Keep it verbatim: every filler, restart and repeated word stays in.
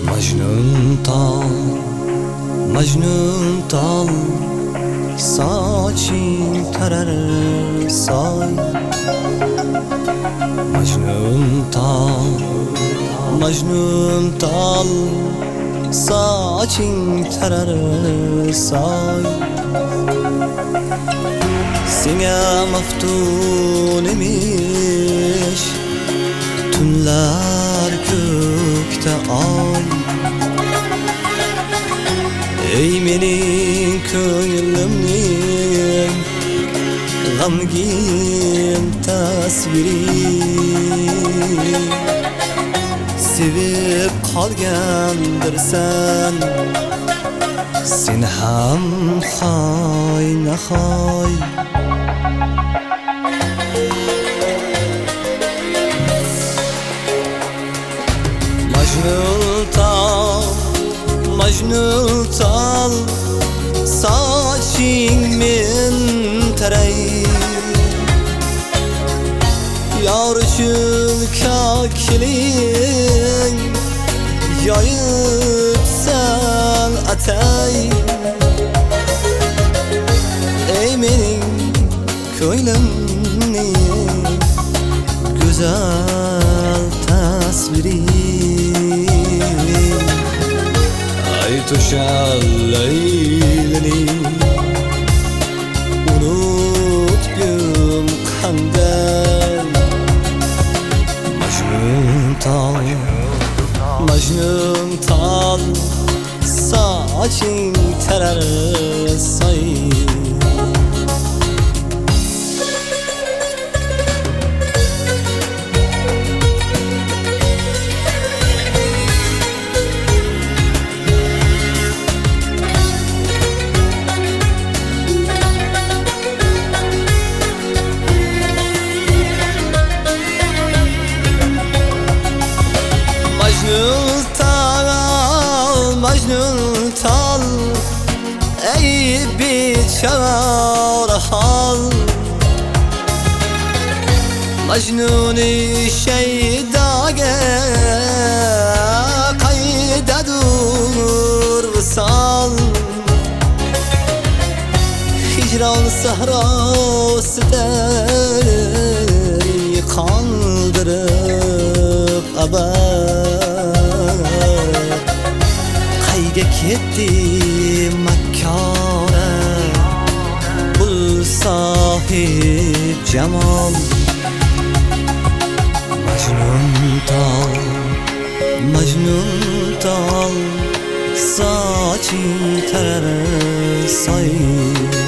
Majnun tal, Majnun tal, saçın tarar say. Majnun tal, Majnun tal, saçın tarar say. Sine maftun imiş tünler gökte ay. Ey menin könlümün gamgin tasviri, sevip kalgandirsan sen ham hay nahay. Majnun tal, Majnun tal, saçın min teray. Yarışın kakilin yayıp sen atay. Ey menin köylemnin güzel tasviri, ay tuşal leylini unut gün kandel. Majnun tal, Majnun tal, saçın tarar say. Majnun tal, Majnun tal, ey biçare hal. Majnun-i şeydage kaydedur visal. Hicran sahrasida kaldırıp abad. Qayga ketdi makkona bul sahib jamol. Majnun tal, Majnun tal, saçın tarar say.